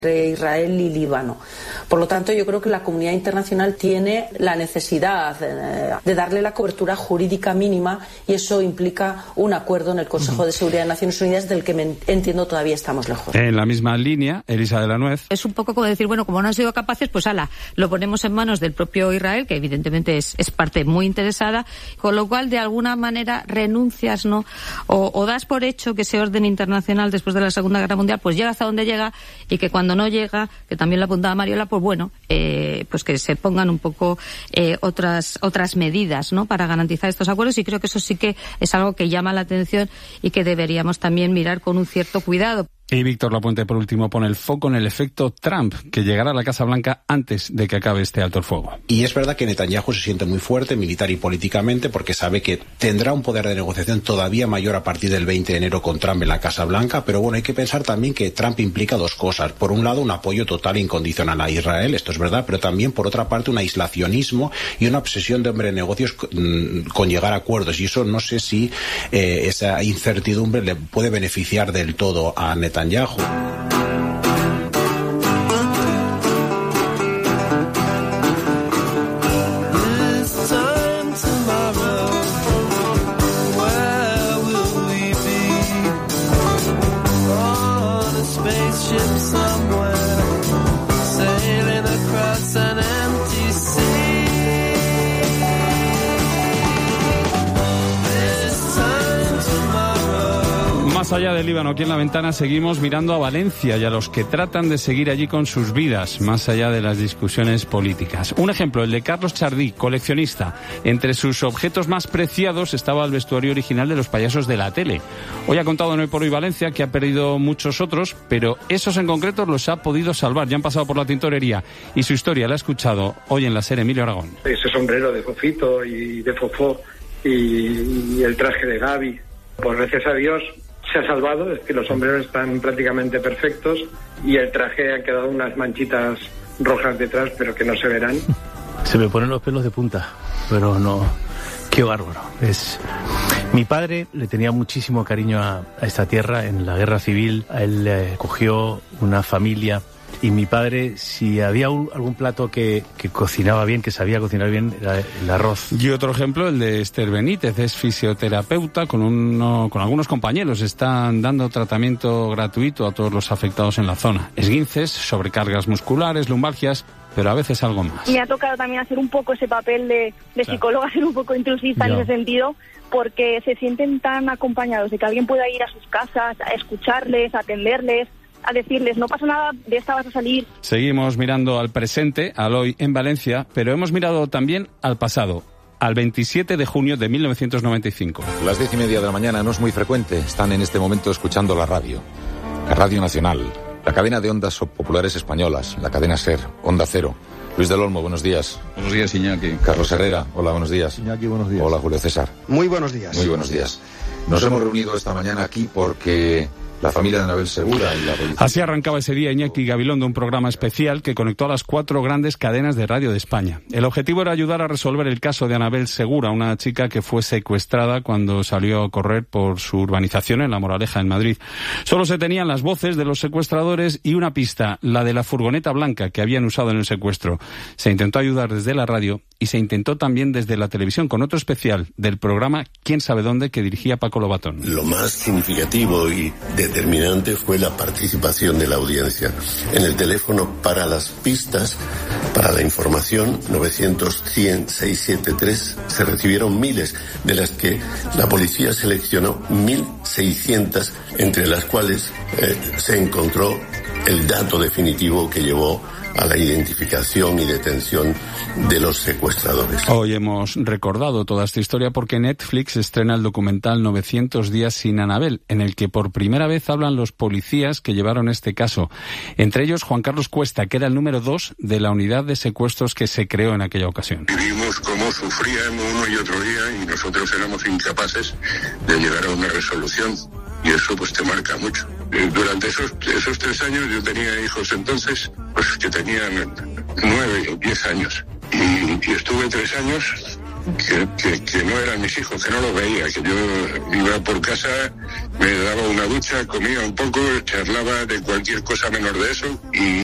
Israel y Líbano. Por lo tanto, yo creo que la comunidad internacional tiene la necesidad de darle la cobertura jurídica mínima, y eso implica un acuerdo en el Consejo de Seguridad de Naciones Unidas del que entiendo todavía estamos lejos. En la misma línea, Elisa de la Nuez. Es un poco como decir, bueno, como no han sido capaces, pues lo ponemos en manos del propio Israel, que evidentemente es parte muy interesada, con lo cual de alguna manera renuncias, ¿no? O das por hecho que ese orden internacional después de la Segunda Guerra Mundial pues llega hasta donde llega, y que cuando no llega, que también lo apuntaba Mariola, pues bueno, pues que se pongan un poco otras medidas, ¿no?, para garantizar estos acuerdos, y creo que eso sí que es algo que llama la atención y que deberíamos también mirar con un cierto cuidado. Y Víctor Lapuente, por último, pone el foco en el efecto Trump, que llegará a la Casa Blanca antes de que acabe este alto el fuego. Y es verdad que Netanyahu se siente muy fuerte militar y políticamente, porque sabe que tendrá un poder de negociación todavía mayor a partir del 20 de enero con Trump en la Casa Blanca. Pero bueno, hay que pensar también que Trump implica dos cosas. Por un lado, un apoyo total e incondicional a Israel, esto es verdad, pero también, por otra parte, un aislacionismo y una obsesión de hombre de negocios con llegar a acuerdos. Y eso no sé si esa incertidumbre le puede beneficiar del todo a Netanyahu. Más allá del Líbano, aquí en La Ventana seguimos mirando a Valencia y a los que tratan de seguir allí con sus vidas, más allá de las discusiones políticas. Un ejemplo, el de Carlos Chardí, coleccionista. Entre sus objetos más preciados estaba el vestuario original de los payasos de la tele. Hoy ha contado en Hoy por Hoy Valencia que ha perdido muchos otros, pero esos en concreto los ha podido salvar. Ya han pasado por la tintorería y su historia la ha escuchado hoy en la serie Emilio Aragón. Ese sombrero de Fofito y de Fofó y el traje de Gaby, pues gracias a Dios se ha salvado. Es que los sombreros están prácticamente perfectos y el traje han quedado unas manchitas rojas detrás, pero que no se verán. Se me ponen los pelos de punta, pero no, qué bárbaro. Mi padre le tenía muchísimo cariño a esta tierra. En la guerra civil a él le cogió una familia. Y mi padre, si había algún plato que cocinaba bien, que sabía cocinar bien, era el arroz. Y otro ejemplo, el de Esther Benítez, es fisioterapeuta, con algunos compañeros están dando tratamiento gratuito a todos los afectados en la zona. Esguinces, sobrecargas musculares, lumbalgias, pero a veces algo más. Me ha tocado también hacer un poco ese papel de psicóloga, ser un poco intrusista en ese sentido, porque se sienten tan acompañados de que alguien pueda ir a sus casas, a escucharles, a atenderles, a decirles, no pasa nada, de esta vas a salir. Seguimos mirando al presente, al hoy en Valencia, pero hemos mirado también al pasado, al 27 de junio de 1995. Las 10:30 de la mañana no es muy frecuente. Están en este momento escuchando la Radio Nacional, la cadena de ondas populares españolas, la cadena SER, Onda Cero. Luis del Olmo, buenos días. Buenos días, Iñaki. Carlos Herrera, hola, buenos días. Iñaki, buenos días. Hola, Julio César. Muy buenos días. Muy buenos días. Nos hemos reunido esta mañana aquí porque la familia de Anabel Segura y la policía... Así arrancaba ese día Iñaki Gabilondo, un programa especial que conectó a las 4 grandes cadenas de radio de España. El objetivo era ayudar a resolver el caso de Anabel Segura, una chica que fue secuestrada cuando salió a correr por su urbanización en La Moraleja, en Madrid. Solo se tenían las voces de los secuestradores y una pista, la de la furgoneta blanca que habían usado en el secuestro. Se intentó ayudar desde la radio y se intentó también desde la televisión, con otro especial del programa Quién sabe dónde, que dirigía Paco Lobatón. Lo más significativo y determinante fue la participación de la audiencia. En el teléfono para las pistas, para la información, 900-100-673, se recibieron miles, de las que la policía seleccionó 1.600, entre las cuales se encontró el dato definitivo que llevó a la identificación y detención de los secuestradores. Hoy hemos recordado toda esta historia porque Netflix estrena el documental 900 días sin Anabel, en el que por primera vez hablan los policías que llevaron este caso. Entre ellos Juan Carlos Cuesta, que era el número 2 de la unidad de secuestros que se creó en aquella ocasión. Vivimos cómo sufrían uno y otro día y nosotros éramos incapaces de llegar a una resolución. Y eso pues te marca mucho. Durante esos 3 años yo tenía hijos entonces, pues que tenían 9 o 10 años. Y estuve 3 años que no eran mis hijos, que no los veía, que yo iba por casa, me daba una ducha, comía un poco, charlaba de cualquier cosa menos de eso y